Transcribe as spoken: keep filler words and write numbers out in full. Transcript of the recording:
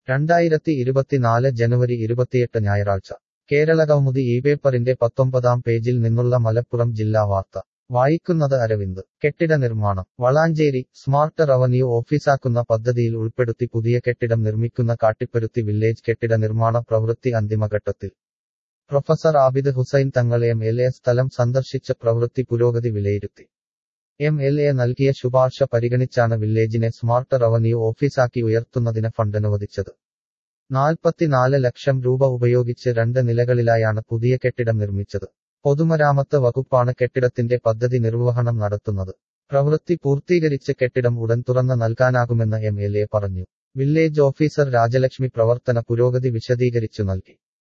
രണ്ടായിരത്തി ഇരുപത്തിനാല് ജനുവരി ഇരുപത്തിയെട്ട് ഞായറാഴ്ച കേരളകൗമുദി ഈ പേപ്പറിന്റെ പത്തൊമ്പതാം പേജിൽ നിന്നുള്ള മലപ്പുറം ജില്ലാ വാർത്ത വായിക്കുന്നത് അരവിന്ദ്. കെട്ടിട നിർമ്മാണം വളാഞ്ചേരി സ്മാർട്ട് റവന്യൂ ഓഫീസാക്കുന്ന പദ്ധതിയിൽ ഉൾപ്പെടുത്തി പുതിയ കെട്ടിടം നിർമ്മിക്കുന്ന കാട്ടിപ്പരുത്തി വില്ലേജ് കെട്ടിട നിർമ്മാണ പ്രവൃത്തി അന്തിമഘട്ടത്തിൽ. Professor Abid Hussain Thangal M L A സ്ഥലം സന്ദർശിച്ച പ്രവൃത്തി പുരോഗതി വിലയിരുത്തി. എം എൽ എ നൽകിയ ശുപാർശ പരിഗണിച്ചാണ് വില്ലേജിനെ സ്മാർട്ട് റവന്യൂ ഓഫീസാക്കി ഉയർത്തുന്നതിന് ഫണ്ടനുവദിച്ചത്. നാൽപ്പത്തിനാല് ലക്ഷം രൂപ ഉപയോഗിച്ച് രണ്ട് നിലകളിലായാണ് പുതിയ കെട്ടിടം നിർമ്മിച്ചത്. പൊതുമരാമത്ത് വകുപ്പാണ് കെട്ടിടത്തിന്റെ പദ്ധതി നിർവഹണം നടത്തുന്നത്. പ്രവൃത്തി പൂർത്തീകരിച്ച് കെട്ടിടം ഉടൻ തുറന്ന് നൽകാനാകുമെന്ന് എം എൽ എ പറഞ്ഞു. വില്ലേജ് ഓഫീസർ രാജലക്ഷ്മി പ്രവർത്തന പുരോഗതി വിശദീകരിച്ചു നൽകി.